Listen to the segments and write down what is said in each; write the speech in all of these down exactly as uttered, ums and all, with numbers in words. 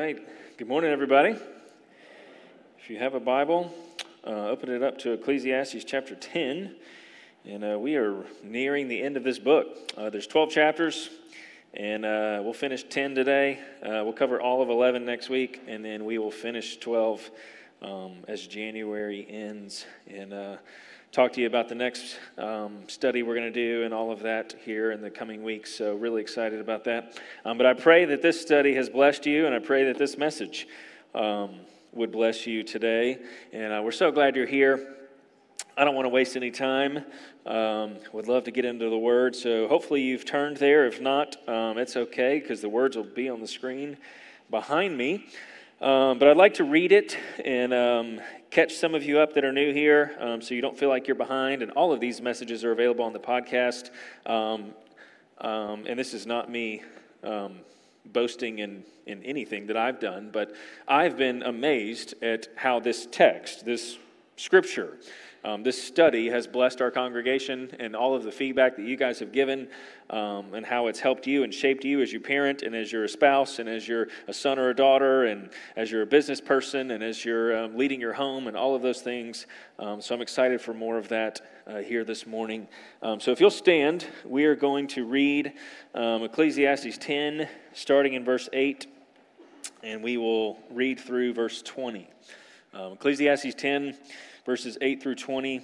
right. Good morning, everybody. If you have a Bible, uh, open it up to Ecclesiastes chapter ten. And uh, we are nearing the end of this book. Uh, there's twelve chapters, and uh, we'll finish ten today. Uh, we'll cover all of eleven next week, and then we will finish twelve um, as January ends. And uh, talk to you about the next um, study we're going to do and all of that here in the coming weeks. So really excited about that. Um, but I pray that this study has blessed you, and I pray that this message um, would bless you today. And uh, we're so glad you're here. I don't want to waste any time. Um, would love to get into the Word. So hopefully you've turned there. If not, um, it's okay because the words will be on the screen behind me. Um, but I'd like to read it and um, catch some of you up that are new here um, so you don't feel like you're behind. And all of these messages are available on the podcast. Um, um, and this is not me um, boasting in, in anything that I've done, but I've been amazed at how this text, this scripture, Um, this study has blessed our congregation, and all of the feedback that you guys have given um, and how it's helped you and shaped you as your parent and as you're a spouse and as you're a son or a daughter and as you're a business person and as you're um, leading your home and all of those things. Um, so I'm excited for more of that uh, here this morning. Um, so if you'll stand, we are going to read um, Ecclesiastes ten, starting in verse eight, and we will read through verse twenty. Um, Ecclesiastes ten, verses eight through twenty,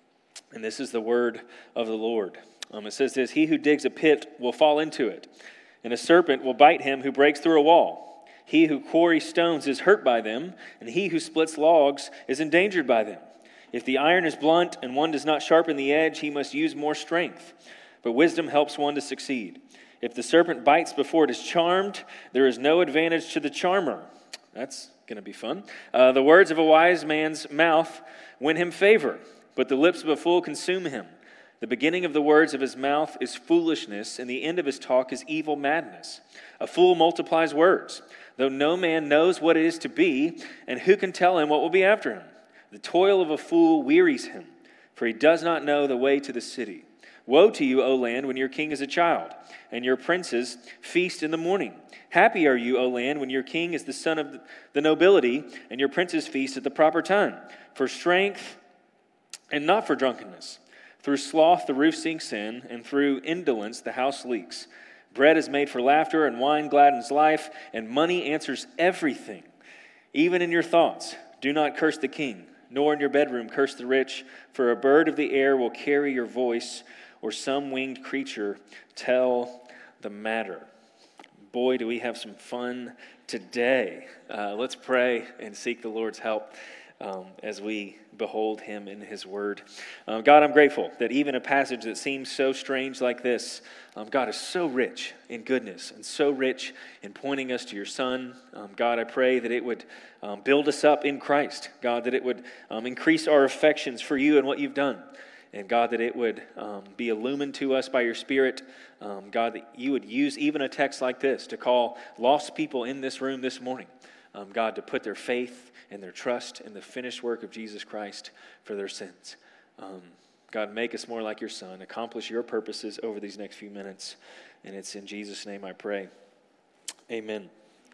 and this is the word of the Lord. Um, it says this: He who digs a pit will fall into it, and a serpent will bite him who breaks through a wall. He who quarries stones is hurt by them, and he who splits logs is endangered by them. If the iron is blunt and one does not sharpen the edge, he must use more strength. But wisdom helps one to succeed. If the serpent bites before it is charmed, there is no advantage to the charmer. That's going to be fun. Uh, the words of a wise man's mouth win him favor, but the lips of a fool consume him. The beginning of the words of his mouth is foolishness, and the end of his talk is evil madness. A fool multiplies words, though no man knows what it is to be, and who can tell him what will be after him? The toil of a fool wearies him, for he does not know the way to the city. Woe to you, O land, when your king is a child, and your princes feast in the morning. Happy are you, O land, when your king is the son of the nobility, and your princes feast at the proper time, for strength and not for drunkenness. Through sloth the roof sinks in, and through indolence the house leaks. Bread is made for laughter, and wine gladdens life, and money answers everything. Even in your thoughts, do not curse the king, nor in your bedroom curse the rich, for a bird of the air will carry your voice, or some winged creature tell the matter. Boy, do we have some fun today. Uh, let's pray and seek the Lord's help um, as we behold him in his word. Um, God, I'm grateful that even a passage that seems so strange like this, um, God is so rich in goodness and so rich in pointing us to your Son. Um, God, I pray that it would um, build us up in Christ. God, that it would um, increase our affections for you and what you've done. And God, that it would um, be illumined to us by your Spirit. Um, God, that you would use even a text like this to call lost people in this room this morning, um, God, to put their faith and their trust in the finished work of Jesus Christ for their sins. Um, God, make us more like your Son. Accomplish your purposes over these next few minutes. And it's in Jesus' name I pray. Amen.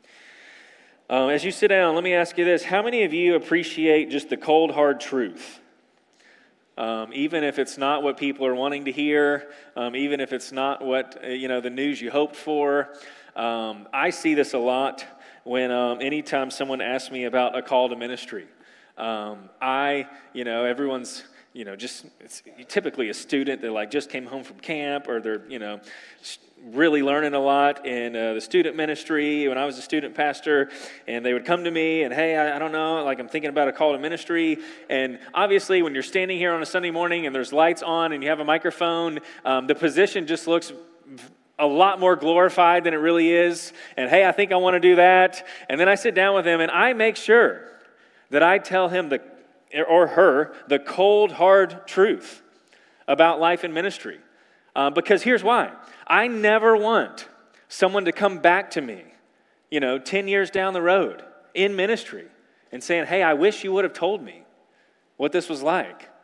Um, as you sit down, let me ask you this. How many of you appreciate just the cold, hard truth? Um, even if it's not what people are wanting to hear, um, even if it's not what, uh, you know, the news you hoped for. Um, I see this a lot when um, anytime someone asks me about a call to ministry. Um, I, you know, everyone's, you know, just it's typically a student that like just came home from camp, or they're, you know, really learning a lot in uh, the student ministry when I was a student pastor, and they would come to me and, hey, I, I don't know, like I'm thinking about a call to ministry. And obviously when you're standing here on a Sunday morning and there's lights on and you have a microphone, um, the position just looks a lot more glorified than it really is. And hey, I think I want to do that. And then I sit down with him and I make sure that I tell him the or her the cold, hard truth about life and ministry. Uh, because here's why. I never want someone to come back to me, you know, ten years down the road in ministry and saying, hey, I wish you would have told me what this was like.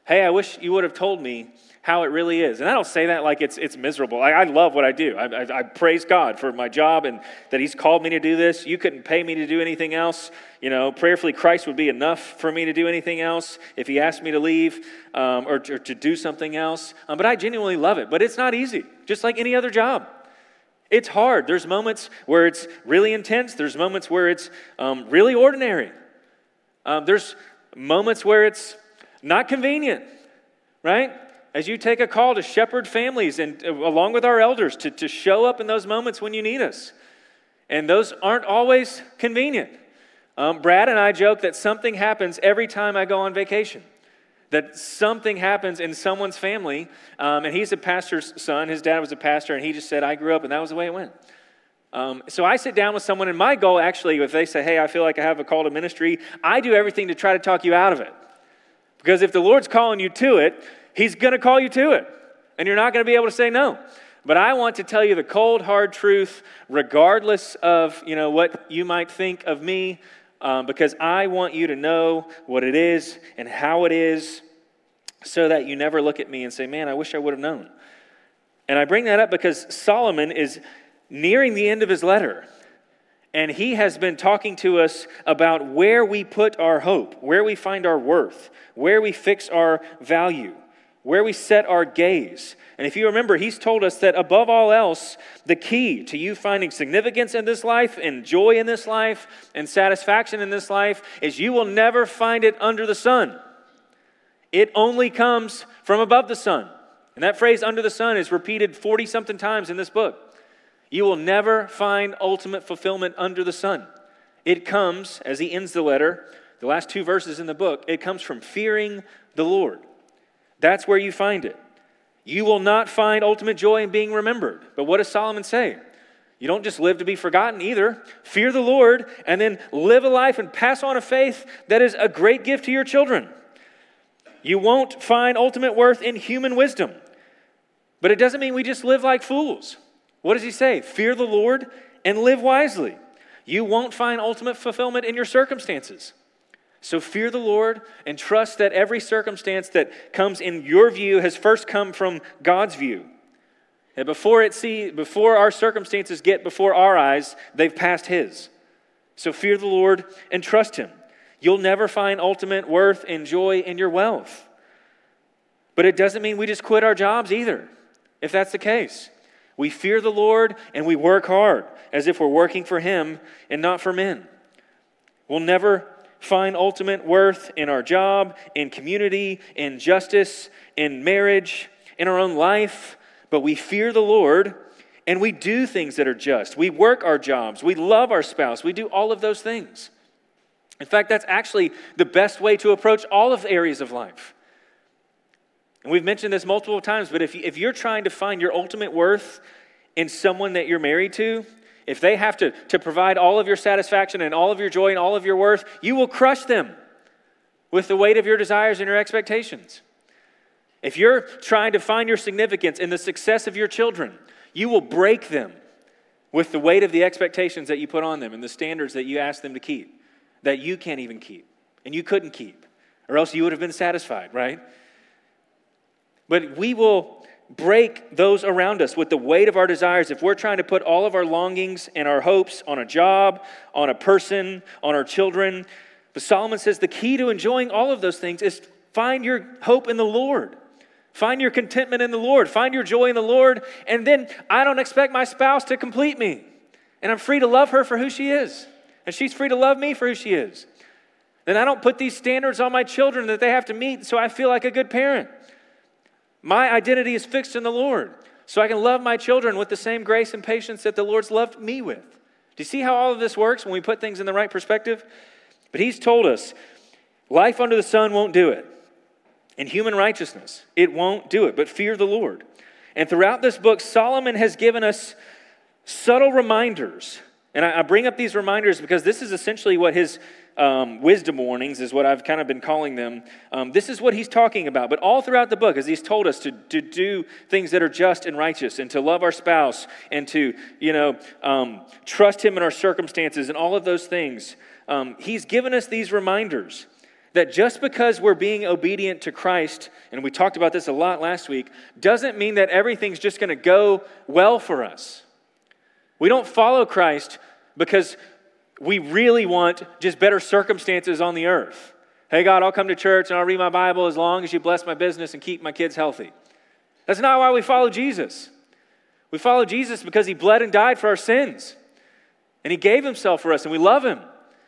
Hey, I wish you would have told me how it really is. And I don't say that like it's it's miserable. I, I love what I do. I, I, I praise God for my job and that he's called me to do this. You couldn't pay me to do anything else. You know, prayerfully, Christ would be enough for me to do anything else if he asked me to leave um, or, or to do something else. Um, but I genuinely love it. But it's not easy, just like any other job. It's hard. There's moments where it's really intense. There's moments where it's um, really ordinary. Um, there's moments where it's not convenient, right? As you take a call to shepherd families and uh, along with our elders to, to show up in those moments when you need us. And those aren't always convenient. Um, Brad and I joke that something happens every time I go on vacation. That something happens in someone's family, um, and he's a pastor's son. His dad was a pastor, and he just said, I grew up, and that was the way it went. Um, so I sit down with someone, and my goal actually, if they say, hey, I feel like I have a call to ministry, I do everything to try to talk you out of it. Because if the Lord's calling you to it, he's going to call you to it, and you're not going to be able to say no. But I want to tell you the cold, hard truth, regardless of, you know, what you might think of me, um, because I want you to know what it is and how it is so that you never look at me and say, man, I wish I would have known. And I bring that up because Solomon is nearing the end of his letter. And he has been talking to us about where we put our hope, where we find our worth, where we fix our value, where we set our gaze. And if you remember, he's told us that above all else, the key to you finding significance in this life, and joy in this life, and satisfaction in this life is you will never find it under the sun. It only comes from above the sun. And that phrase, under the sun, is repeated forty-something times in this book. You will never find ultimate fulfillment under the sun. It comes, as he ends the letter, the last two verses in the book, it comes from fearing the Lord. That's where you find it. You will not find ultimate joy in being remembered. But what does Solomon say? You don't just live to be forgotten either. Fear the Lord and then live a life and pass on a faith that is a great gift to your children. You won't find ultimate worth in human wisdom. But it doesn't mean we just live like fools. What does he say? Fear the Lord and live wisely. You won't find ultimate fulfillment in your circumstances. So fear the Lord and trust that every circumstance that comes in your view has first come from God's view. And before it see, before our circumstances get before our eyes, they've passed his. So fear the Lord and trust him. You'll never find ultimate worth and joy in your wealth. But it doesn't mean we just quit our jobs either, if that's the case. We fear the Lord and we work hard as if we're working for him and not for men. We'll never find ultimate worth in our job, in community, in justice, in marriage, in our own life, but we fear the Lord and we do things that are just. We work our jobs. We love our spouse. We do all of those things. In fact, that's actually the best way to approach all of the areas of life. And we've mentioned this multiple times, but if, you, if you're trying to find your ultimate worth in someone that you're married to, if they have to, to provide all of your satisfaction and all of your joy and all of your worth, you will crush them with the weight of your desires and your expectations. If you're trying to find your significance in the success of your children, you will break them with the weight of the expectations that you put on them and the standards that you ask them to keep, that you can't even keep and you couldn't keep, or else you would have been satisfied, right? But we will break those around us with the weight of our desires if we're trying to put all of our longings and our hopes on a job, on a person, on our children. But Solomon says the key to enjoying all of those things is find your hope in the Lord. Find your contentment in the Lord. Find your joy in the Lord. And then I don't expect my spouse to complete me. And I'm free to love her for who she is. And she's free to love me for who she is. Then I don't put these standards on my children that they have to meet so I feel like a good parent. My identity is fixed in the Lord, so I can love my children with the same grace and patience that the Lord's loved me with. Do you see how all of this works when we put things in the right perspective? But he's told us, life under the sun won't do it. And human righteousness, it won't do it, but fear the Lord. And throughout this book, Solomon has given us subtle reminders. And I bring up these reminders because this is essentially what his um, wisdom warnings is what I've kind of been calling them. Um, this is what he's talking about. But all throughout the book, as he's told us to, to do things that are just and righteous and to love our spouse and to, you know, um, trust him in our circumstances and all of those things, um, he's given us these reminders that just because we're being obedient to Christ, and we talked about this a lot last week, doesn't mean that everything's just going to go well for us. We don't follow Christ because we really want just better circumstances on the earth. Hey, God, I'll come to church and I'll read my Bible as long as you bless my business and keep my kids healthy. That's not why we follow Jesus. We follow Jesus because he bled and died for our sins. And he gave himself for us, and we love him.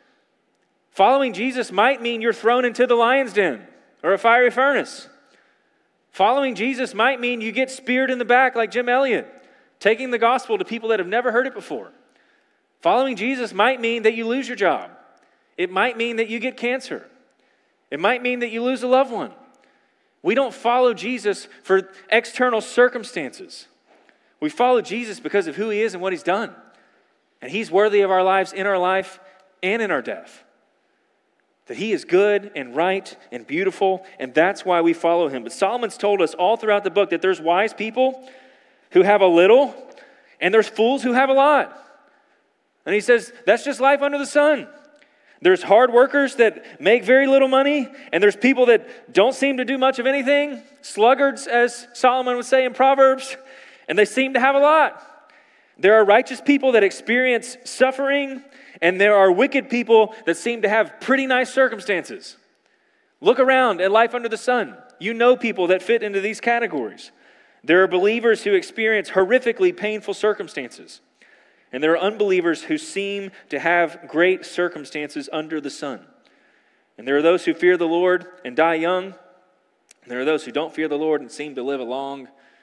Following Jesus might mean you're thrown into the lion's den or a fiery furnace. Following Jesus might mean you get speared in the back like Jim Elliot, taking the gospel to people that have never heard it before. Following Jesus might mean that you lose your job. It might mean that you get cancer. It might mean that you lose a loved one. We don't follow Jesus for external circumstances. We follow Jesus because of who he is and what he's done. And he's worthy of our lives in our life and in our death. That he is good and right and beautiful, and that's why we follow him. But Solomon's told us all throughout the book that there's wise people who have a little, and there's fools who have a lot. And he says, that's just life under the sun. There's hard workers that make very little money, and there's people that don't seem to do much of anything, sluggards, as Solomon would say in Proverbs, and they seem to have a lot. There are righteous people that experience suffering, and there are wicked people that seem to have pretty nice circumstances. Look around at life under the sun. You know people that fit into these categories. There are believers who experience horrifically painful circumstances. And there are unbelievers who seem to have great circumstances under the sun. And there are those who fear the Lord and die young. And there are those who don't fear the Lord and seem to live a long,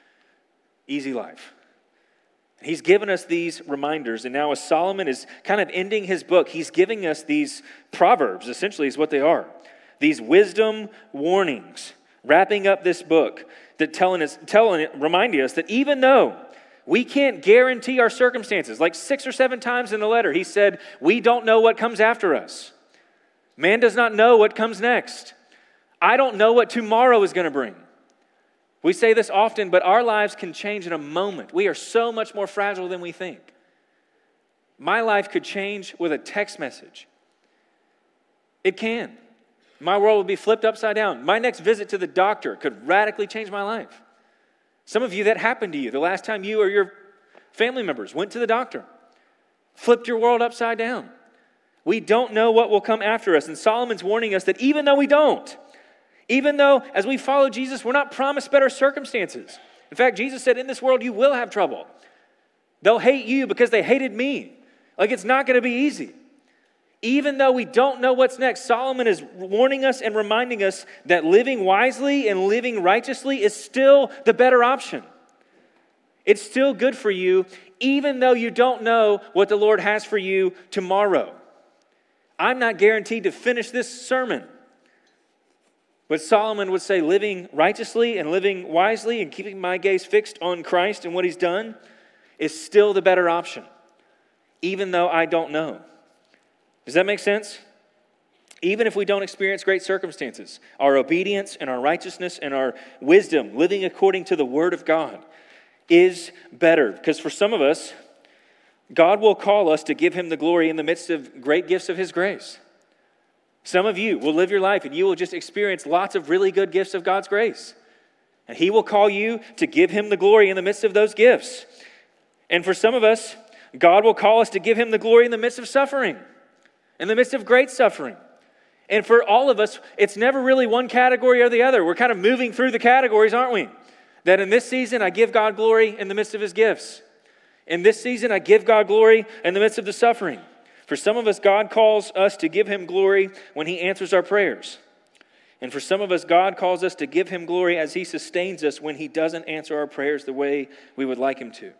easy life. He's given us these reminders, and now as Solomon is kind of ending his book, he's giving us these proverbs, essentially is what they are. These wisdom warnings, wrapping up this book, that telling us, telling, reminding us that even though we can't guarantee our circumstances, like six or seven times in the letter, he said, we don't know what comes after us. Man does not know what comes next. I don't know what tomorrow is going to bring. We say this often, but our lives can change in a moment. We are so much more fragile than we think. My life could change with a text message. It can. My world would be flipped upside down. My next visit to the doctor could radically change my life. Some of you, that happened to you the last time you or your family members went to the doctor. Flipped your world upside down. We don't know what will come after us. And Solomon's warning us that even though we don't, even though as we follow Jesus, we're not promised better circumstances. In fact, Jesus said, in this world you will have trouble. They'll hate you because they hated me. Like, it's not going to be easy. Even though we don't know what's next, Solomon is warning us and reminding us that living wisely and living righteously is still the better option. It's still good for you, even though you don't know what the Lord has for you tomorrow. I'm not guaranteed to finish this sermon. But Solomon would say living righteously and living wisely and keeping my gaze fixed on Christ and what he's done is still the better option, even though I don't know. Does that make sense? Even if we don't experience great circumstances, our obedience and our righteousness and our wisdom, living according to the Word of God, is better. Because for some of us, God will call us to give him the glory in the midst of great gifts of his grace. Some of you will live your life and you will just experience lots of really good gifts of God's grace. And he will call you to give him the glory in the midst of those gifts. And for some of us, God will call us to give him the glory in the midst of suffering, in the midst of great suffering. And for all of us, it's never really one category or the other. We're kind of moving through the categories, aren't we? That in this season, I give God glory in the midst of his gifts. In this season, I give God glory in the midst of the suffering. For some of us, God calls us to give him glory when he answers our prayers. And for some of us, God calls us to give him glory as he sustains us when he doesn't answer our prayers the way we would like him to.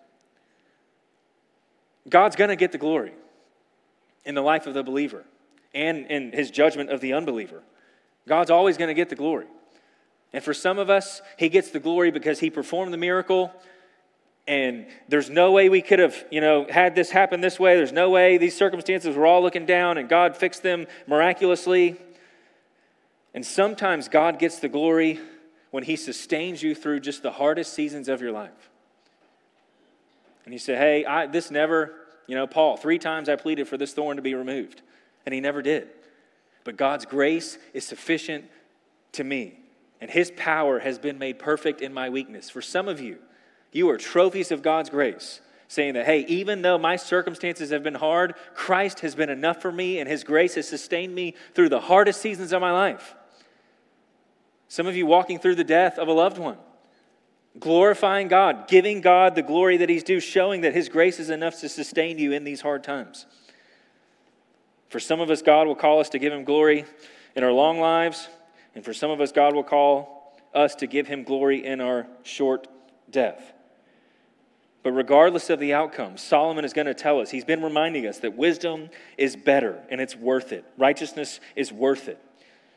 God's going to get the glory in the life of the believer and in his judgment of the unbeliever. God's always going to get the glory. And for some of us, he gets the glory because he performed the miracle. And there's no way we could have, you know, had this happen this way. There's no way these circumstances were all looking down and God fixed them miraculously. And sometimes God gets the glory when he sustains you through just the hardest seasons of your life. And you say, hey, I, this never, you know, Paul, three times I pleaded for this thorn to be removed. And he never did. but God's grace is sufficient to me, and his power has been made perfect in my weakness. For some of you, you are trophies of God's grace, saying that, hey, even though my circumstances have been hard, Christ has been enough for me, and his grace has sustained me through the hardest seasons of my life. Some of you walking through the death of a loved one, glorifying God, giving God the glory that he's due, showing that his grace is enough to sustain you in these hard times. For some of us, God will call us to give him glory in our long lives, and for some of us, God will call us to give him glory in our short death. But regardless of the outcome, Solomon is going to tell us, he's been reminding us that wisdom is better and it's worth it. Righteousness is worth it.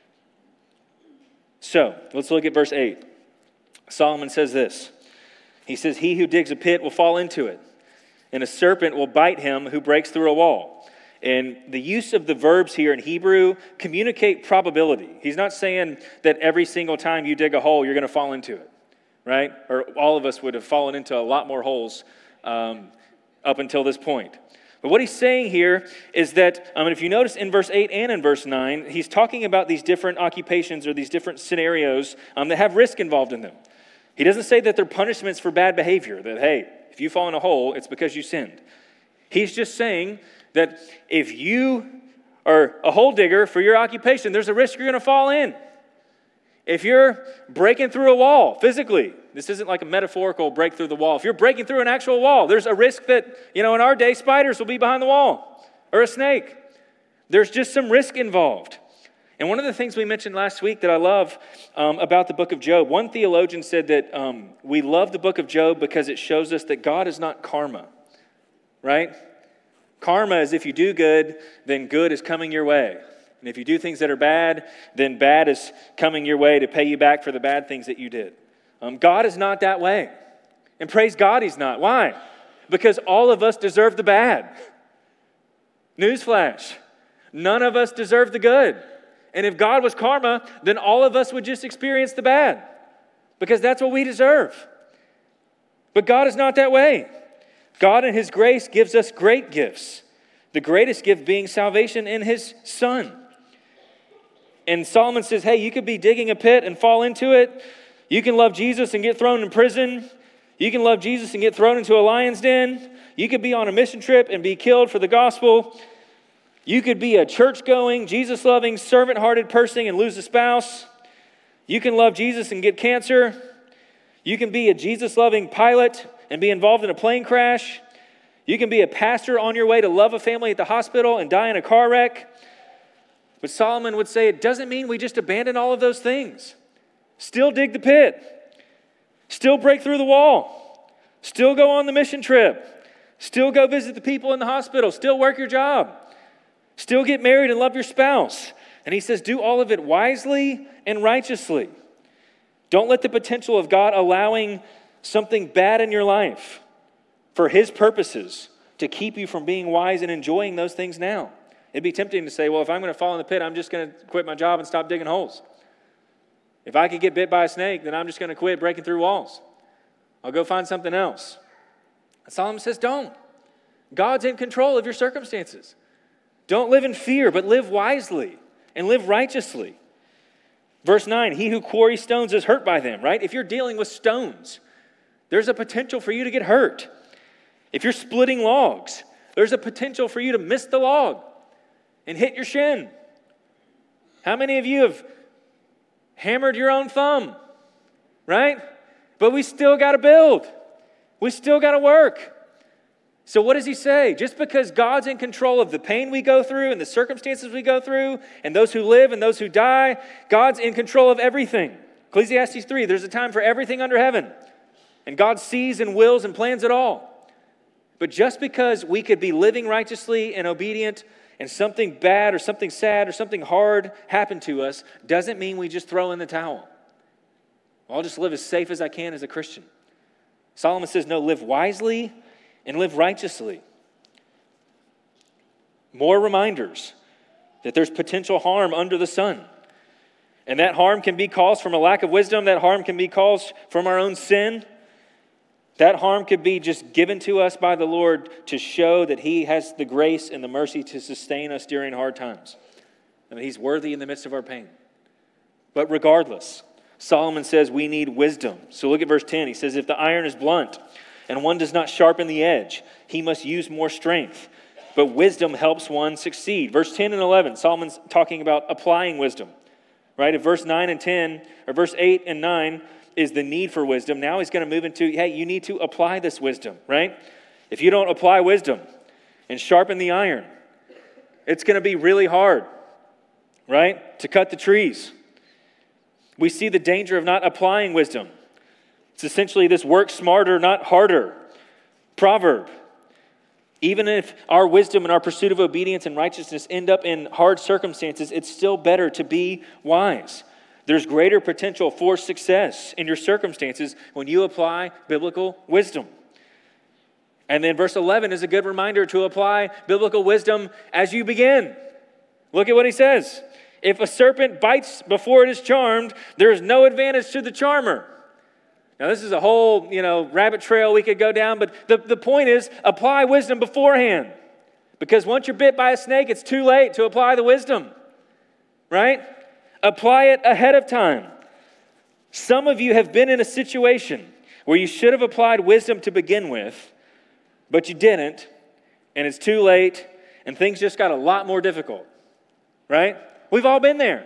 So, let's look at verse eight. Solomon says this. He says, he who digs a pit will fall into it, and a serpent will bite him who breaks through a wall. And the use of the verbs here in Hebrew communicate probability. He's not saying that every single time you dig a hole, you're going to fall into it, right? Or all of us would have fallen into a lot more holes um, up until this point. But what he's saying here is that, um, if you notice in verse eight and in verse nine, he's talking about these different occupations or these different scenarios um, that have risk involved in them. He doesn't say that they're punishments for bad behavior, that, hey, if you fall in a hole, it's because you sinned. He's just saying that if you are a hole digger for your occupation, there's a risk you're going to fall in. If you're breaking through a wall physically, this isn't like a metaphorical break through the wall. If you're breaking through an actual wall, there's a risk that, you know, in our day, spiders will be behind the wall or a snake. There's just some risk involved. And one of the things we mentioned last week that I love um, about the book of Job, one theologian said that um, we love the book of Job because it shows us that God is not karma, right? Karma is if you do good, then good is coming your way. And if you do things that are bad, then bad is coming your way to pay you back for the bad things that you did. Um, God is not that way. And praise God he's not. Why? Because all of us deserve the bad. Newsflash. None of us deserve the good. And if God was karma, then all of us would just experience the bad. Because that's what we deserve. But God is not that way. God in his grace gives us great gifts. The greatest gift being salvation in his Son. And Solomon says, hey, you could be digging a pit and fall into it. You can love Jesus and get thrown in prison. You can love Jesus and get thrown into a lion's den. You could be on a mission trip and be killed for the gospel. You could be a church-going, Jesus-loving, servant-hearted person and lose a spouse. You can love Jesus and get cancer. You can be a Jesus-loving pilot and be involved in a plane crash. You can be a pastor on your way to love a family at the hospital and die in a car wreck. But Solomon would say it doesn't mean we just abandon all of those things. Still dig the pit. Still break through the wall. Still go on the mission trip. Still go visit the people in the hospital. Still work your job. Still get married and love your spouse. And he says, do all of it wisely and righteously. Don't let the potential of God allowing something bad in your life for his purposes to keep you from being wise and enjoying those things now. It'd be tempting to say, well, if I'm going to fall in the pit, I'm just going to quit my job and stop digging holes. If I could get bit by a snake, then I'm just going to quit breaking through walls. I'll go find something else. And Solomon says, don't. God's in control of your circumstances. Don't live in fear, but live wisely and live righteously. Verse nine, he who quarries stones is hurt by them, right? If you're dealing with stones, there's a potential for you to get hurt. If you're splitting logs, there's a potential for you to miss the log and hit your shin. How many of you have hammered your own thumb, right? But we still got to build. We still got to work. So what does he say? Just because God's in control of the pain we go through and the circumstances we go through and those who live and those who die, God's in control of everything. Ecclesiastes three, there's a time for everything under heaven. And God sees and wills and plans it all. But just because we could be living righteously and obedient and something bad or something sad or something hard happened to us doesn't mean we just throw in the towel. I'll just live as safe as I can as a Christian. Solomon says, no, live wisely and live righteously. More reminders that there's potential harm under the sun. And that harm can be caused from a lack of wisdom. That harm can be caused from our own sin. That harm could be just given to us by the Lord to show that he has the grace and the mercy to sustain us during hard times. and that he's worthy in the midst of our pain. But regardless, Solomon says we need wisdom. So look at verse ten. He says, if the iron is blunt and one does not sharpen the edge, he must use more strength. But wisdom helps one succeed. Verse ten and eleven, Solomon's talking about applying wisdom. Right? If verse nine and ten, or verse eight and nine is the need for wisdom, now he's going to move into, hey, you need to apply this wisdom, right? If you don't apply wisdom and sharpen the iron, it's going to be really hard, right, to cut the trees. We see the danger of not applying wisdom. It's essentially this work smarter, not harder proverb. Even if our wisdom and our pursuit of obedience and righteousness end up in hard circumstances, it's still better to be wise. There's greater potential for success in your circumstances when you apply biblical wisdom. And then verse eleven is a good reminder to apply biblical wisdom as you begin. Look at what he says. If a serpent bites before it is charmed, there is no advantage to the charmer. Now, this is a whole, you know, rabbit trail we could go down, but the, the point is apply wisdom beforehand. Because once you're bit by a snake, it's too late to apply the wisdom, right? Apply it ahead of time. Some of you have been in a situation where you should have applied wisdom to begin with, but you didn't, and it's too late, and things just got a lot more difficult, right? We've all been there.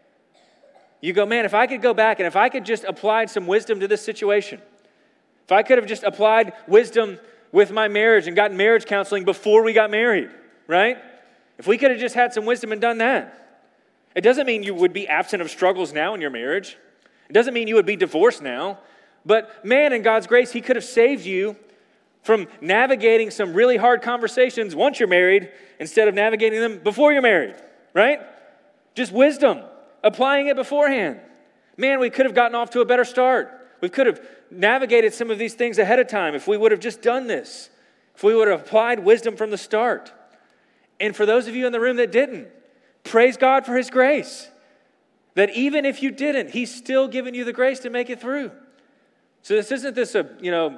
You go, man, if I could go back and if I could just apply some wisdom to this situation, if I could have just applied wisdom with my marriage and gotten marriage counseling before we got married, right? If we could have just had some wisdom and done that. It doesn't mean you would be absent of struggles now in your marriage. It doesn't mean you would be divorced now. But man, in God's grace, he could have saved you from navigating some really hard conversations once you're married instead of navigating them before you're married, right? Just wisdom. Applying it beforehand. Man, we could have gotten off to a better start. We could have navigated some of these things ahead of time if we would have just done this. If we would have applied wisdom from the start. And for those of you in the room that didn't, praise God for his grace. That even if you didn't, he's still giving you the grace to make it through. So this isn't this a, you know,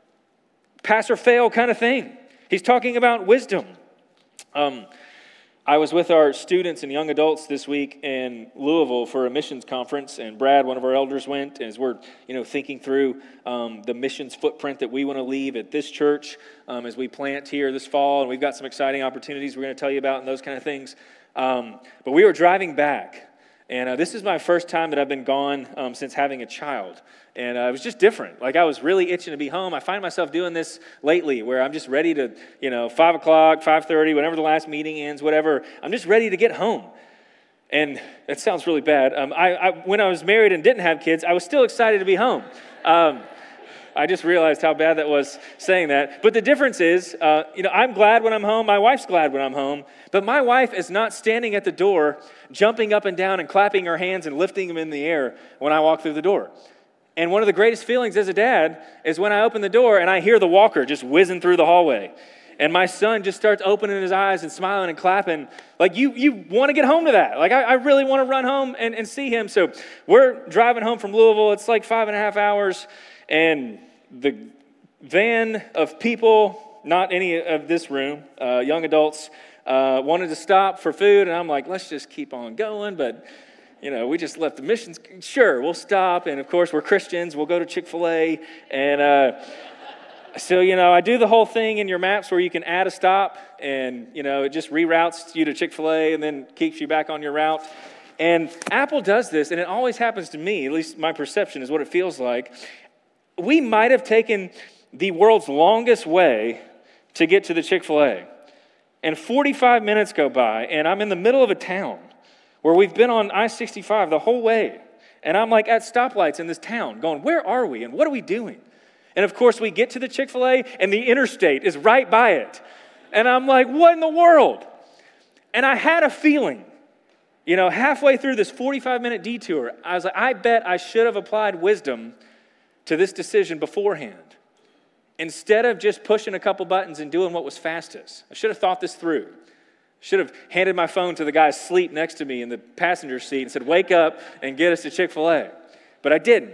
pass or fail kind of thing. He's talking about wisdom. Um, I was with our students and young adults this week in Louisville for a missions conference, and Brad, one of our elders, went. As we're, you know, thinking through um, the missions footprint that we want to leave at this church um, as we plant here this fall, and we've got some exciting opportunities we're going to tell you about and those kind of things. Um, but we were driving back, and uh, this is my first time that I've been gone um, since having a child. And uh, it was just different. Like I was really itching to be home. I find myself doing this lately where I'm just ready to, you know, five o'clock, five thirty, whenever the last meeting ends, whatever. I'm just ready to get home. And that sounds really bad. Um, I, I when I was married and didn't have kids, I was still excited to be home. Um, I just realized how bad that was saying that. But the difference is, uh, you know, I'm glad when I'm home. My wife's glad when I'm home. But my wife is not standing at the door, jumping up and down and clapping her hands and lifting them in the air when I walk through the door. And one of the greatest feelings as a dad is when I open the door and I hear the walker just whizzing through the hallway. And my son just starts opening his eyes and smiling and clapping. Like, you you want to get home to that. Like, I, I really want to run home and, and see him. So we're driving home from Louisville. It's like five and a half hours. And the van of people, not any of this room, uh, young adults, uh, wanted to stop for food. And I'm like, let's just keep on going. But you know, we just left the missions. Sure, we'll stop. And, of course, we're Christians. We'll go to Chick-fil-A. And uh, so, you know, I do the whole thing in your maps where you can add a stop. And, you know, it just reroutes you to Chick-fil-A and then keeps you back on your route. And Apple does this, and it always happens to me. At least my perception is what it feels like. We might have taken the world's longest way to get to the Chick-fil-A. And forty-five minutes go by, and I'm in the middle of a town where we've been on I sixty-five the whole way. And I'm like at stoplights in this town going, where are we and what are we doing? And of course we get to the Chick-fil-A and the interstate is right by it. And I'm like, what in the world? And I had a feeling, you know, halfway through this forty-five minute detour, I was like, I bet I should have applied wisdom to this decision beforehand. Instead of just pushing a couple buttons and doing what was fastest. I should have thought this through. Should have handed my phone to the guy asleep next to me in the passenger seat and said, wake up and get us to Chick-fil-A. But I didn't.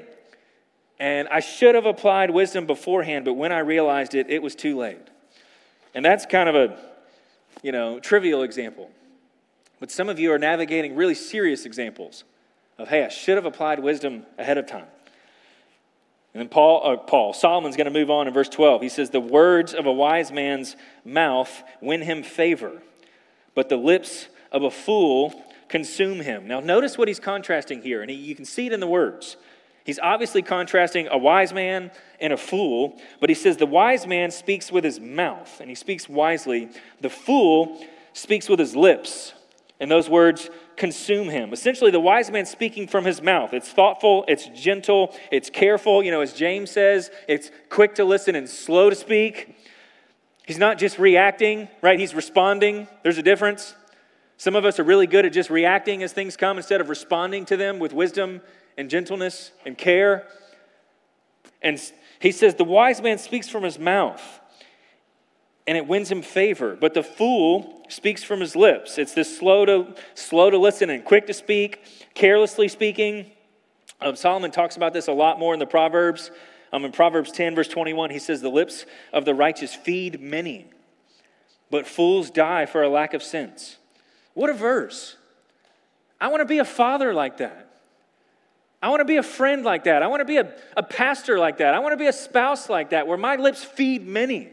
And I should have applied wisdom beforehand, but when I realized it, it was too late. And that's kind of a, you know, trivial example. But some of you are navigating really serious examples of, hey, I should have applied wisdom ahead of time. And then Paul, uh, Paul, Solomon's going to move on in verse twelve. He says, the words of a wise man's mouth win him favor, but the lips of a fool consume him. Now notice what he's contrasting here, and he, you can see it in the words. He's obviously contrasting a wise man and a fool, but he says the wise man speaks with his mouth, and he speaks wisely. The fool speaks with his lips, and those words consume him. Essentially, the wise man speaking from his mouth. It's thoughtful, it's gentle, it's careful. You know, as James says, it's quick to listen and slow to speak. He's not just reacting, right? He's responding. There's a difference. Some of us are really good at just reacting as things come instead of responding to them with wisdom and gentleness and care. And he says the wise man speaks from his mouth, and it wins him favor. But the fool speaks from his lips. It's this slow to slow to listen and quick to speak, carelessly speaking. Um, Solomon talks about this a lot more in the Proverbs. Um, in Proverbs ten, verse twenty-one, he says, the lips of the righteous feed many, but fools die for a lack of sense. What a verse. I want to be a father like that. I want to be a friend like that. I want to be a, a pastor like that. I want to be a spouse like that, where my lips feed many.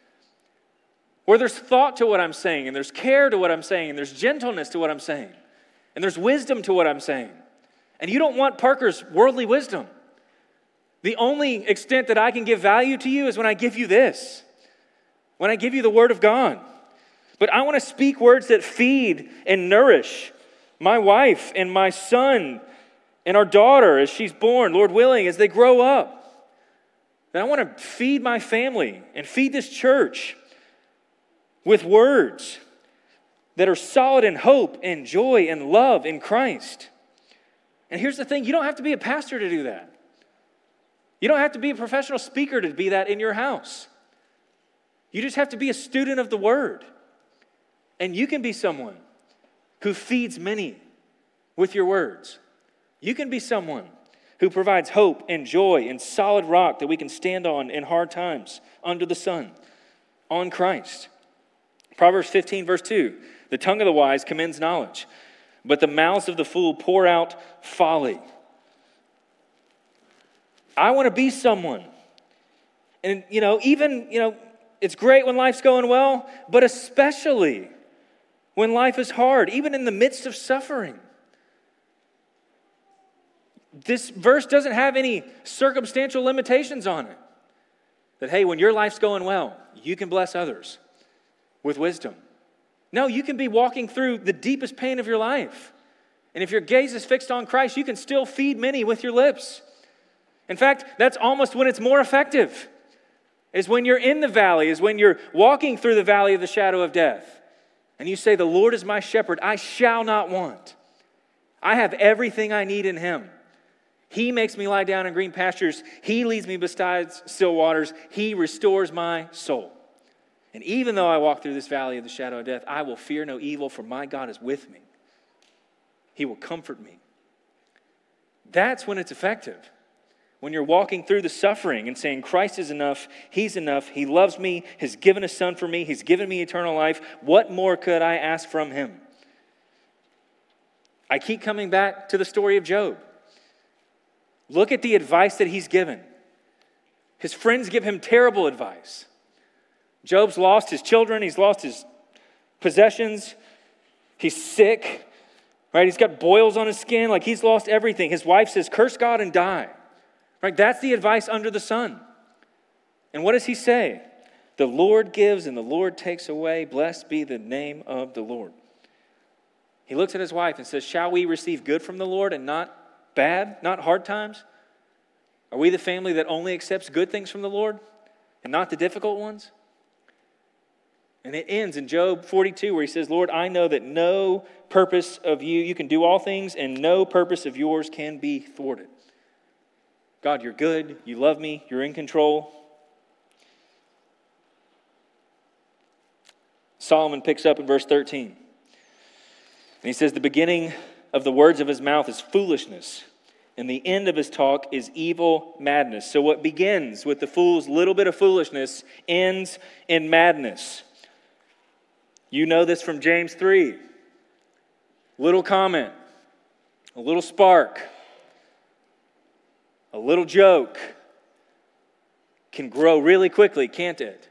Where there's thought to what I'm saying, and there's care to what I'm saying, and there's gentleness to what I'm saying, and there's wisdom to what I'm saying. And you don't want Parker's worldly wisdom. The only extent that I can give value to you is when I give you this, when I give you the Word of God. But I want to speak words that feed and nourish my wife and my son and our daughter as she's born, Lord willing, as they grow up. And I want to feed my family and feed this church with words that are solid in hope and joy and love in Christ. And here's the thing, you don't have to be a pastor to do that. You don't have to be a professional speaker to be that in your house. You just have to be a student of the Word. And you can be someone who feeds many with your words. You can be someone who provides hope and joy and solid rock that we can stand on in hard times under the sun, on Christ. Proverbs fifteen, verse two, the tongue of the wise commends knowledge, but the mouths of the fool pour out folly. I want to be someone. And, you know, even, you know, it's great when life's going well, but especially when life is hard, even in the midst of suffering. This verse doesn't have any circumstantial limitations on it. That, hey, when your life's going well, you can bless others with wisdom. No, you can be walking through the deepest pain of your life. And if your gaze is fixed on Christ, you can still feed many with your lips. In fact, that's almost when it's more effective. Is when you're in the valley, is when you're walking through the valley of the shadow of death. And you say, the Lord is my shepherd, I shall not want. I have everything I need in Him. He makes me lie down in green pastures. He leads me beside still waters. He restores my soul. And even though I walk through this valley of the shadow of death, I will fear no evil, for my God is with me. He will comfort me. That's when it's effective. When you're walking through the suffering and saying, Christ is enough, He's enough, He loves me, has given His Son for me, He's given me eternal life. What more could I ask from Him? I keep coming back to the story of Job. Look at the advice that he's given. His friends give him terrible advice. Job's lost his children, he's lost his possessions, he's sick, right? He's got boils on his skin, like he's lost everything. His wife says, curse God and die. Right? That's the advice under the sun. And what does he say? The Lord gives and the Lord takes away. Blessed be the name of the Lord. He looks at his wife and says, shall we receive good from the Lord and not bad, not hard times? Are we the family that only accepts good things from the Lord and not the difficult ones? And it ends in Job forty-two where he says, Lord, I know that no purpose of you, you can do all things, and no purpose of yours can be thwarted. God, you're good, you love me, you're in control. Solomon picks up in verse thirteen. And he says, the beginning of the words of his mouth is foolishness, and the end of his talk is evil madness. So what begins with the fool's little bit of foolishness ends in madness. You know this from James three. little comment, a little spark, a little joke can grow really quickly, can't it?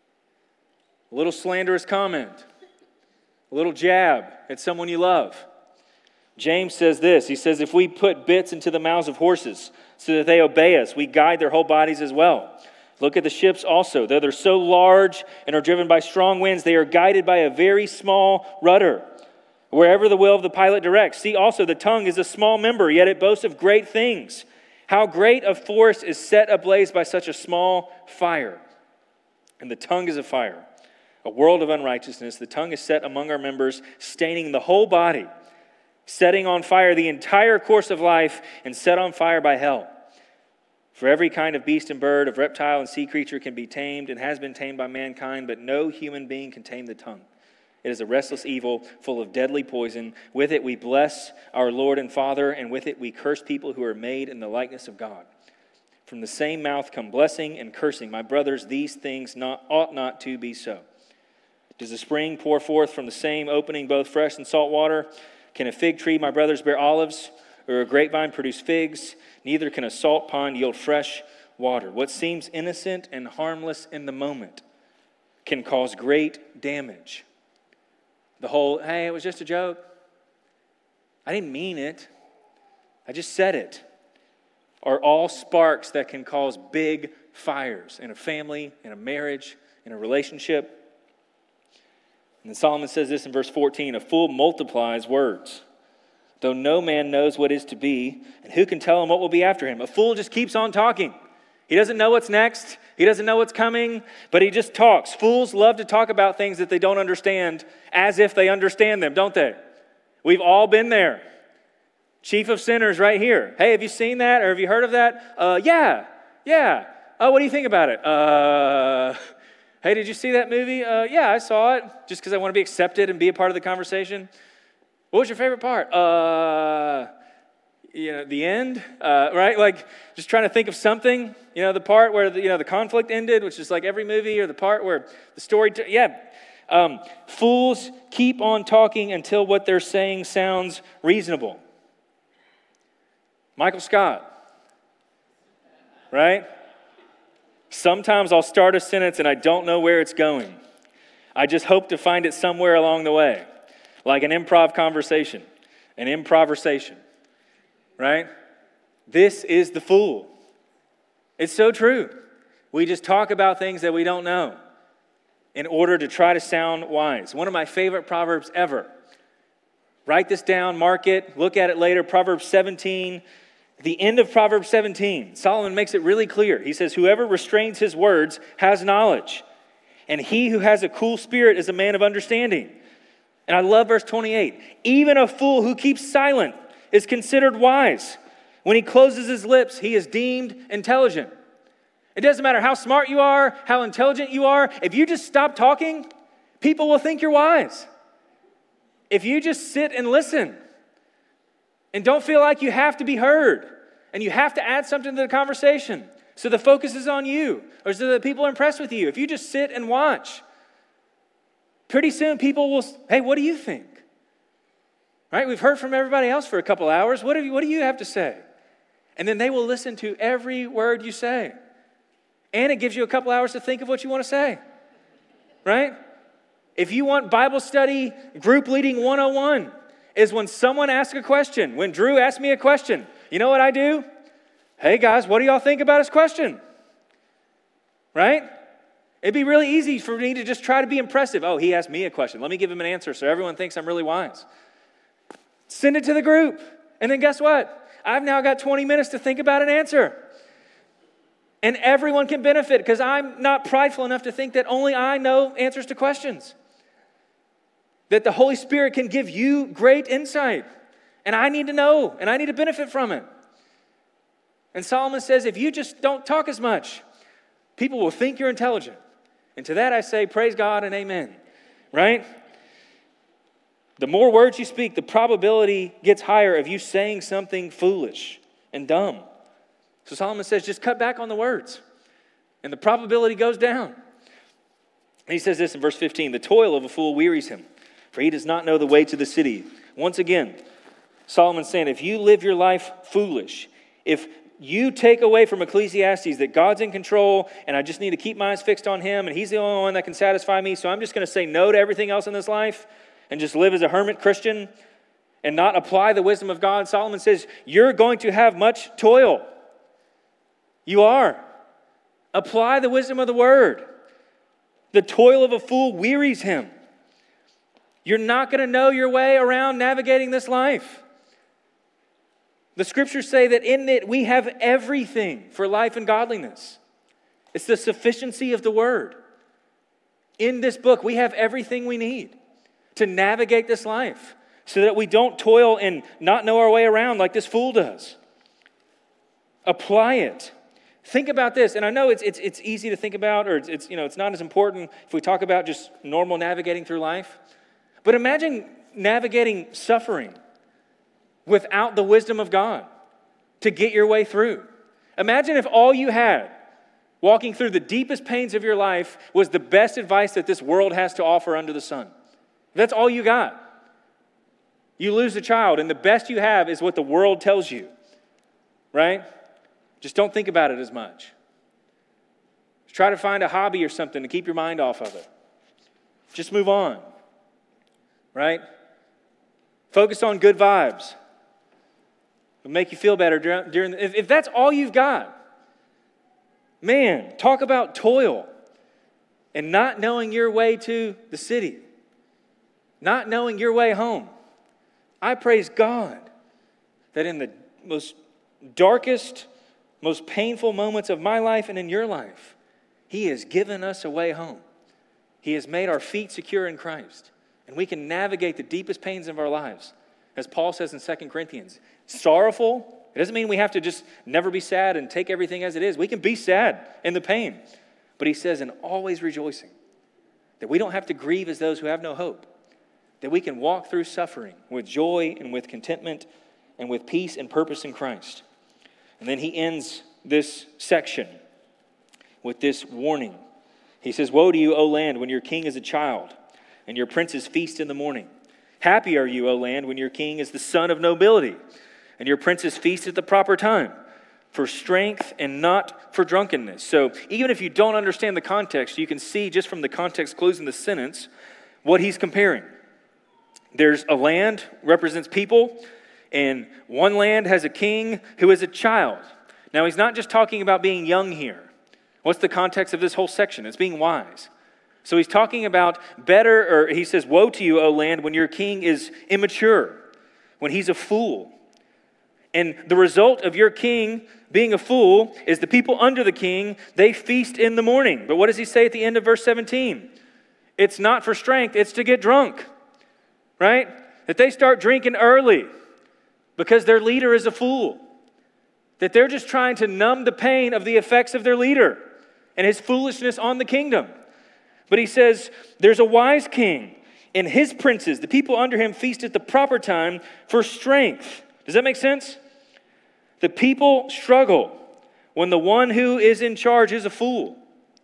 A little slanderous comment, a little jab at someone you love. James says this, he says, if we put bits into the mouths of horses so that they obey us, we guide their whole bodies as well. Look at the ships also. Though they're so large and are driven by strong winds, they are guided by a very small rudder, wherever the will of the pilot directs. See also, the tongue is a small member, yet it boasts of great things. How great a forest is set ablaze by such a small fire. And the tongue is a fire, a world of unrighteousness. The tongue is set among our members, staining the whole body, setting on fire the entire course of life, and set on fire by hell. For every kind of beast and bird, of reptile and sea creature can be tamed and has been tamed by mankind, but no human being can tame the tongue. It is a restless evil full of deadly poison. With it we bless our Lord and Father, and with it we curse people who are made in the likeness of God. From the same mouth come blessing and cursing. My brothers, these things not, ought not to be so. Does a spring pour forth from the same opening both fresh and salt water? Can a fig tree, my brothers, bear olives, or a grapevine produce figs? Neither can a salt pond yield fresh water. What seems innocent and harmless in the moment can cause great damage. The whole, hey, it was just a joke. I didn't mean it. I just said it. Are all sparks that can cause big fires in a family, in a marriage, in a relationship. And then Solomon says this in verse fourteen, a fool multiplies words, though no man knows what is to be, and who can tell him what will be after him? A fool just keeps on talking. He doesn't know what's next. He doesn't know what's coming, but he just talks. Fools love to talk about things that they don't understand as if they understand them, don't they? We've all been there. Chief of sinners right here. Hey, have you seen that or have you heard of that? Uh, yeah, yeah. Oh, what do you think about it? Uh... Hey, did you see that movie? Uh, yeah, I saw it, just because I want to be accepted and be a part of the conversation. What was your favorite part? Uh, you know, the end, uh, right? Like, just trying to think of something. You know, the part where the, you know the conflict ended, which is like every movie, or the part where the story. T- yeah, um, fools keep on talking until what they're saying sounds reasonable. Michael Scott, right? Sometimes I'll start a sentence and I don't know where it's going. I just hope to find it somewhere along the way, like an improv conversation, an improvisation, right? This is the fool. It's so true. We just talk about things that we don't know in order to try to sound wise. One of my favorite proverbs ever. Write this down, mark it, look at it later. Proverbs seventeen. The end of Proverbs seventeen, Solomon makes it really clear. He says, whoever restrains his words has knowledge, and he who has a cool spirit is a man of understanding. And I love verse twenty-eight. Even a fool who keeps silent is considered wise. When he closes his lips, he is deemed intelligent. It doesn't matter how smart you are, how intelligent you are. If you just stop talking, people will think you're wise. If you just sit and listen, and don't feel like you have to be heard and you have to add something to the conversation so the focus is on you or so that people are impressed with you. If you just sit and watch, pretty soon people will, hey, what do you think? Right? We've heard from everybody else for a couple hours. What do you, what do you have to say? And then they will listen to every word you say. And it gives you a couple hours to think of what you want to say. Right? If you want Bible study, group leading one oh one, is when someone asks a question. When Drew asked me a question, you know what I do? Hey guys, what do y'all think about his question? Right? It'd be really easy for me to just try to be impressive. Oh, he asked me a question. Let me give him an answer so everyone thinks I'm really wise. Send it to the group. And then guess what? I've now got twenty minutes to think about an answer. And everyone can benefit because I'm not prideful enough to think that only I know answers to questions. That the Holy Spirit can give you great insight. And I need to know, and I need to benefit from it. And Solomon says, if you just don't talk as much, people will think you're intelligent. And to that I say, praise God and amen. Right? The more words you speak, the probability gets higher of you saying something foolish and dumb. So Solomon says, just cut back on the words. And the probability goes down. And he says this in verse fifteen, the toil of a fool wearies him, for he does not know the way to the city. Once again, Solomon's saying, if you live your life foolish, if you take away from Ecclesiastes that God's in control and I just need to keep my eyes fixed on him and he's the only one that can satisfy me, so I'm just going to say no to everything else in this life and just live as a hermit Christian and not apply the wisdom of God, Solomon says, you're going to have much toil. You are. Apply the wisdom of the word. The toil of a fool wearies him. You're not going to know your way around navigating this life. The scriptures say that in it we have everything for life and godliness. It's the sufficiency of the word. In this book, we have everything we need to navigate this life so that we don't toil and not know our way around like this fool does. Apply it. Think about this, and I know it's it's it's easy to think about, or it's, it's you know it's not as important if we talk about just normal navigating through life. But imagine navigating suffering without the wisdom of God to get your way through. Imagine if all you had walking through the deepest pains of your life was the best advice that this world has to offer under the sun. If that's all you got. You lose a child, and the best you have is what the world tells you, right? Just don't think about it as much. Just try to find a hobby or something to keep your mind off of it. Just move on, right? Focus on good vibes. It'll make you feel better during, during if, if that's all you've got. Man, talk about toil and not knowing your way to the city, not knowing your way home. I praise God that in the most darkest, most painful moments of my life and in your life, He has given us a way home. He has made our feet secure in Christ, and we can navigate the deepest pains of our lives. As Paul says in Second Corinthians, sorrowful, it doesn't mean we have to just never be sad and take everything as it is. We can be sad in the pain. But he says, and always rejoicing, that we don't have to grieve as those who have no hope, that we can walk through suffering with joy and with contentment and with peace and purpose in Christ. And then he ends this section with this warning. He says, woe to you, O land, when your king is a child and your princes feast in the morning. Happy are you, O land, when your king is the son of nobility and your princes feast at the proper time, for strength and not for drunkenness. So even if you don't understand the context, you can see just from the context closing the sentence what he's comparing. There's a land, represents people, and one land has a king who is a child. Now, he's not just talking about being young here. What's the context of this whole section? It's being wise. So he's talking about better, or he says, woe to you, O land, when your king is immature, when he's a fool. And the result of your king being a fool is the people under the king, they feast in the morning. But what does he say at the end of verse seventeen? It's not for strength, it's to get drunk, right? That they start drinking early because their leader is a fool. That they're just trying to numb the pain of the effects of their leader and his foolishness on the kingdom. But he says, there's a wise king, and his princes, the people under him, feast at the proper time for strength. Does that make sense? The people struggle when the one who is in charge is a fool.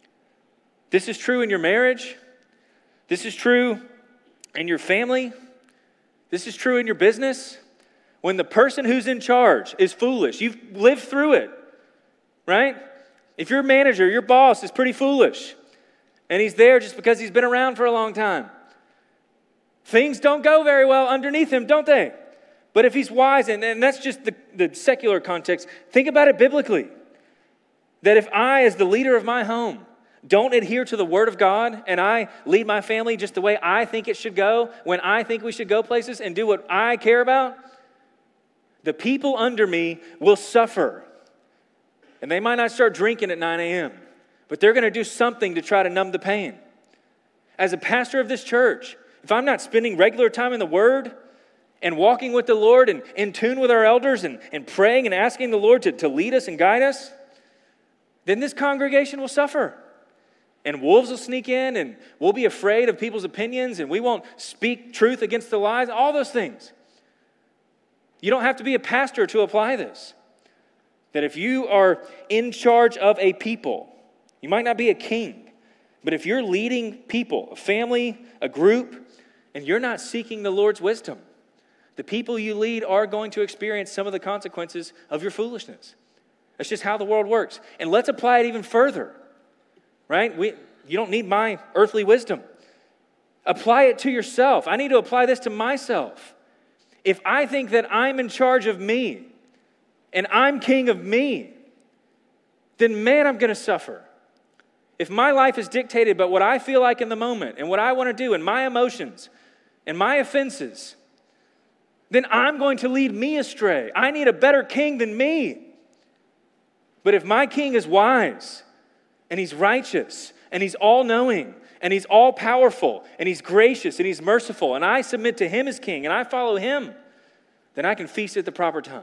This is true in your marriage. This is true in your family. This is true in your business. When the person who's in charge is foolish, you've lived through it, right? If your manager, your boss is pretty foolish, and he's there just because he's been around for a long time, things don't go very well underneath him, don't they? But if he's wise, and, and that's just the, the secular context, think about it biblically. That if I, as the leader of my home, don't adhere to the word of God, and I lead my family just the way I think it should go, when I think we should go places and do what I care about, the people under me will suffer. And they might not start drinking at nine a.m., but they're going to do something to try to numb the pain. As a pastor of this church, if I'm not spending regular time in the Word and walking with the Lord and in tune with our elders and, and praying and asking the Lord to, to lead us and guide us, then this congregation will suffer. And wolves will sneak in, and we'll be afraid of people's opinions, and we won't speak truth against the lies, all those things. You don't have to be a pastor to apply this. That if you are in charge of a people, you might not be a king, but if you're leading people, a family, a group, and you're not seeking the Lord's wisdom, the people you lead are going to experience some of the consequences of your foolishness. That's just how the world works. And let's apply it even further, right? We, you don't need my earthly wisdom. Apply it to yourself. I need to apply this to myself. If I think that I'm in charge of me and I'm king of me, then man, I'm going to suffer. If my life is dictated by what I feel like in the moment and what I want to do and my emotions and my offenses, then I'm going to lead me astray. I need a better king than me. But if my king is wise and he's righteous and he's all-knowing and he's all-powerful and he's gracious and he's merciful and I submit to him as king and I follow him, then I can feast at the proper time.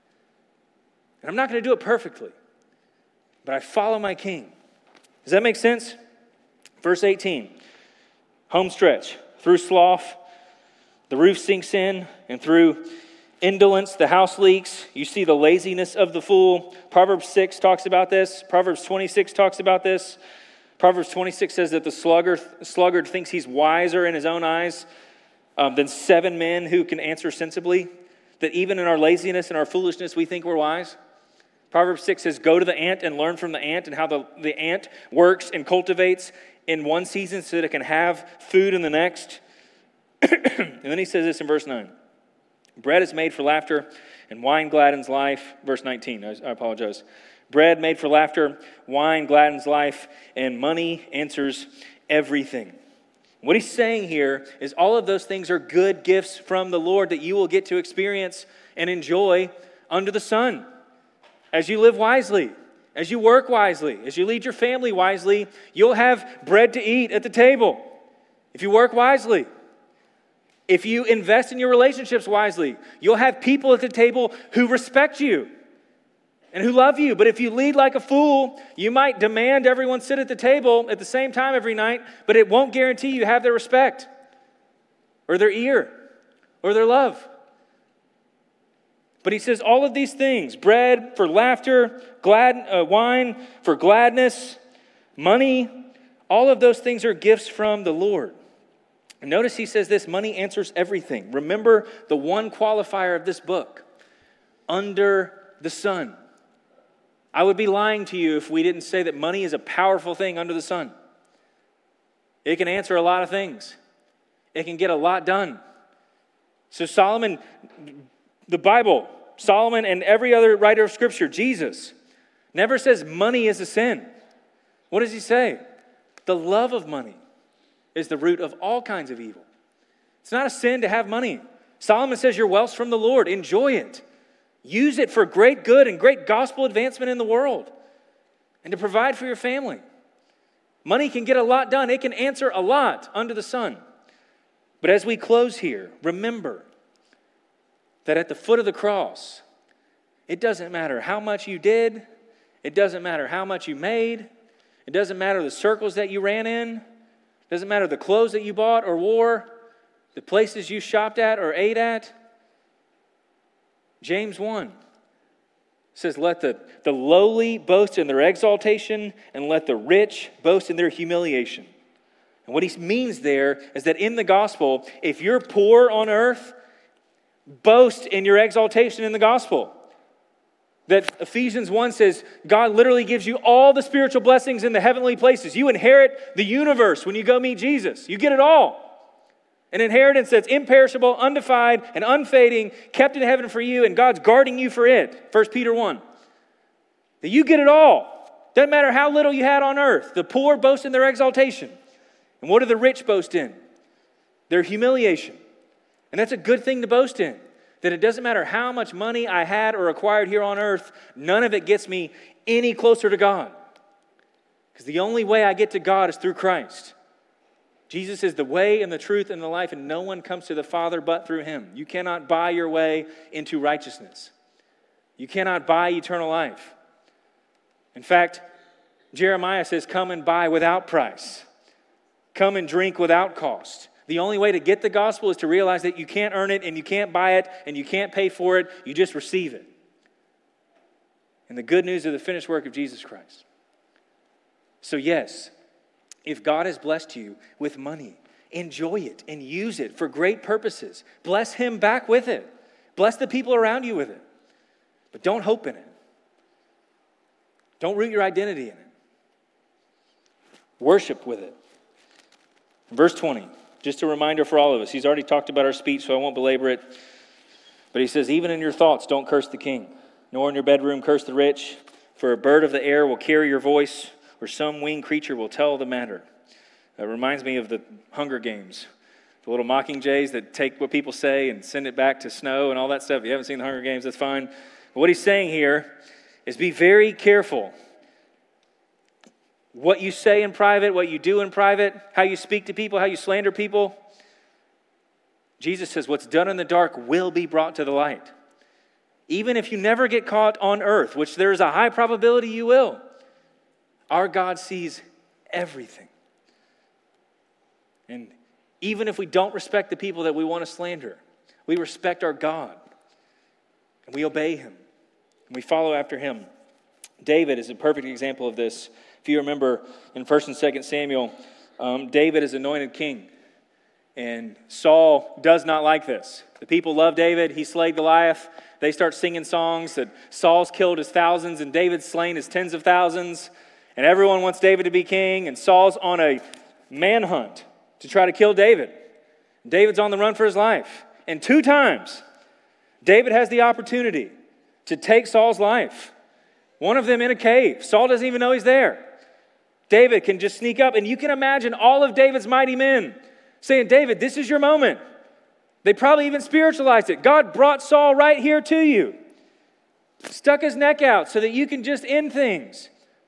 And I'm not going to do it perfectly, but I follow my king. Does that make sense? Verse eighteen, home stretch. Through sloth, the roof sinks in, and through indolence, the house leaks. You see the laziness of the fool. Proverbs six talks about this. Proverbs twenty-six talks about this. Proverbs twenty-six says that the sluggard, sluggard thinks he's wiser in his own eyes um, than seven men who can answer sensibly. That even in our laziness and our foolishness, we think we're wise. Proverbs six says, go to the ant and learn from the ant and how the, the ant works and cultivates in one season so that it can have food in the next. And then he says this in verse nine. Bread is made for laughter and wine gladdens life. Verse nineteen, I, I apologize. Bread made for laughter, wine gladdens life, and money answers everything. What he's saying here is all of those things are good gifts from the Lord that you will get to experience and enjoy under the sun. As you live wisely, as you work wisely, as you lead your family wisely, you'll have bread to eat at the table. If you work wisely, if you invest in your relationships wisely, you'll have people at the table who respect you and who love you. But if you lead like a fool, you might demand everyone sit at the table at the same time every night, but it won't guarantee you have their respect or their ear or their love. But he says all of these things, bread for laughter, glad uh, wine for gladness, money, all of those things are gifts from the Lord. And notice he says this, money answers everything. Remember the one qualifier of this book, under the sun. I would be lying to you if we didn't say that money is a powerful thing under the sun. It can answer a lot of things. It can get a lot done. So Solomon, the Bible, Solomon and every other writer of Scripture, Jesus, never says money is a sin. What does he say? The love of money is the root of all kinds of evil. It's not a sin to have money. Solomon says your wealth's from the Lord. Enjoy it. Use it for great good and great gospel advancement in the world and to provide for your family. Money can get a lot done. It can answer a lot under the sun. But as we close here, remember that at the foot of the cross, it doesn't matter how much you did. It doesn't matter how much you made. It doesn't matter the circles that you ran in. It doesn't matter the clothes that you bought or wore, the places you shopped at or ate at. James one says, let the, the lowly boast in their exaltation and let the rich boast in their humiliation. And what he means there is that in the gospel, if you're poor on earth, boast in your exaltation in the gospel. That Ephesians one says, God literally gives you all the spiritual blessings in the heavenly places. You inherit the universe when you go meet Jesus. You get it all. An inheritance that's imperishable, undefiled, and unfading, kept in heaven for you, and God's guarding you for it. First Peter one. That you get it all. Doesn't matter how little you had on earth. The poor boast in their exaltation. And what do the rich boast in? Their humiliation. And that's a good thing to boast in. That it doesn't matter how much money I had or acquired here on earth, none of it gets me any closer to God. Because the only way I get to God is through Christ. Jesus is the way and the truth and the life, and no one comes to the Father but through him. You cannot buy your way into righteousness. You cannot buy eternal life. In fact, Jeremiah says, come and buy without price. Come and drink without cost. The only way to get the gospel is to realize that you can't earn it and you can't buy it and you can't pay for it. You just receive it. And the good news of the finished work of Jesus Christ. So yes, if God has blessed you with money, enjoy it and use it for great purposes. Bless him back with it. Bless the people around you with it. But don't hope in it. Don't root your identity in it. Worship with it. Verse twenty, just a reminder for all of us. He's already talked about our speech, so I won't belabor it. But he says, even in your thoughts, don't curse the king, nor in your bedroom curse the rich, for a bird of the air will carry your voice, or some winged creature will tell the matter. It reminds me of the Hunger Games, the little mockingjays that take what people say and send it back to snow and all that stuff. If you haven't seen the Hunger Games, that's fine. But what he's saying here is be very careful. What you say in private, what you do in private, how you speak to people, how you slander people. Jesus says what's done in the dark will be brought to the light. Even if you never get caught on earth, which there's a high probability you will, our God sees everything. And even if we don't respect the people that we want to slander, we respect our God. And we obey him. And we follow after him. David is a perfect example of this. If you remember in First and Second Samuel, um, David is anointed king. And Saul does not like this. The people love David. He slayed Goliath. They start singing songs that Saul's killed his thousands and David's slain his tens of thousands. And everyone wants David to be king. And Saul's on a manhunt to try to kill David. David's on the run for his life. And two times, David has the opportunity to take Saul's life. One of them in a cave. Saul doesn't even know he's there. David can just sneak up, and you can imagine all of David's mighty men saying, David, this is your moment. They probably even spiritualized it. God brought Saul right here to you. Stuck his neck out so that you can just end things.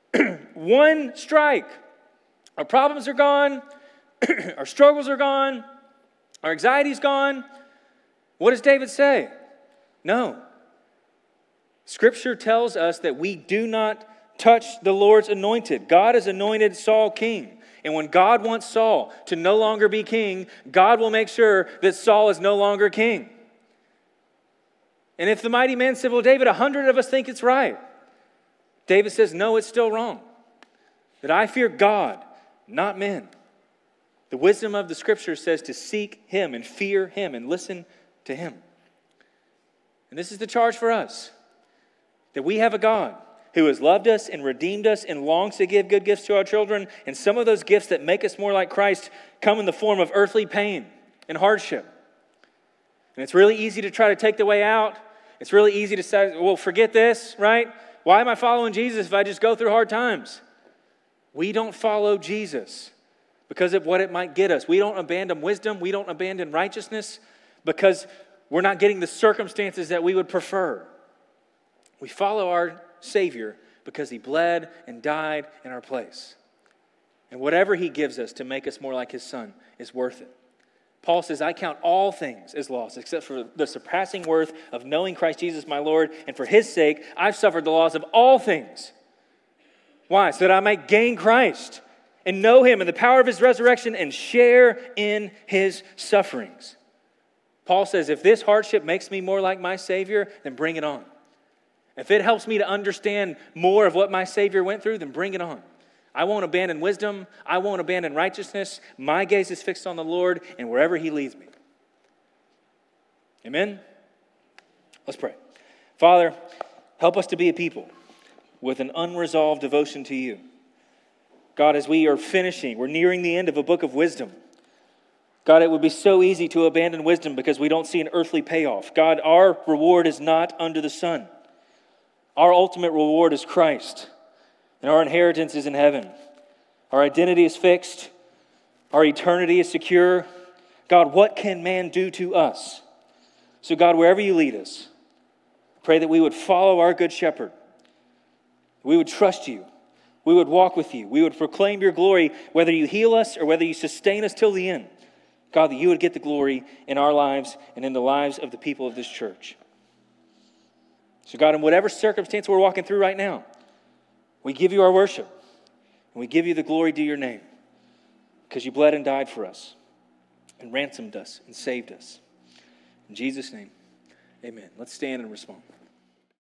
One strike. Our problems are gone. Our struggles are gone. Our anxiety's gone. What does David say? No. Scripture tells us that we do not touch the Lord's anointed. God has anointed Saul king. And when God wants Saul to no longer be king, God will make sure that Saul is no longer king. And if the mighty man said, well, David, a hundred of us think it's right. David says, no, it's still wrong. That I fear God, not men. The wisdom of the Scripture says to seek him and fear him and listen to him. And this is the charge for us. That we have a God who has loved us and redeemed us and longs to give good gifts to our children. And some of those gifts that make us more like Christ come in the form of earthly pain and hardship. And it's really easy to try to take the way out. It's really easy to say, well, forget this, right? Why am I following Jesus if I just go through hard times? We don't follow Jesus because of what it might get us. We don't abandon wisdom. We don't abandon righteousness because we're not getting the circumstances that we would prefer. We follow our Savior because he bled and died in our place. And whatever he gives us to make us more like his Son is worth it. Paul says, I count all things as loss except for the surpassing worth of knowing Christ Jesus my Lord. And for his sake, I've suffered the loss of all things. Why? So that I might gain Christ and know him and the power of his resurrection and share in his sufferings. Paul says, if this hardship makes me more like my Savior, then bring it on. If it helps me to understand more of what my Savior went through, then bring it on. I won't abandon wisdom. I won't abandon righteousness. My gaze is fixed on the Lord and wherever he leads me. Amen? Let's pray. Father, help us to be a people with an unresolved devotion to you. God, as we are finishing, we're nearing the end of a book of wisdom. God, it would be so easy to abandon wisdom because we don't see an earthly payoff. God, our reward is not under the sun. Our ultimate reward is Christ, and our inheritance is in heaven. Our identity is fixed. Our eternity is secure. God, what can man do to us? So God, wherever you lead us, pray that we would follow our good shepherd. We would trust you. We would walk with you. We would proclaim your glory, whether you heal us or whether you sustain us till the end. God, that you would get the glory in our lives and in the lives of the people of this church. So God, in whatever circumstance we're walking through right now, we give you our worship. And we give you the glory due your name. Because you bled and died for us. And ransomed us and saved us. In Jesus' name, amen. Let's stand and respond.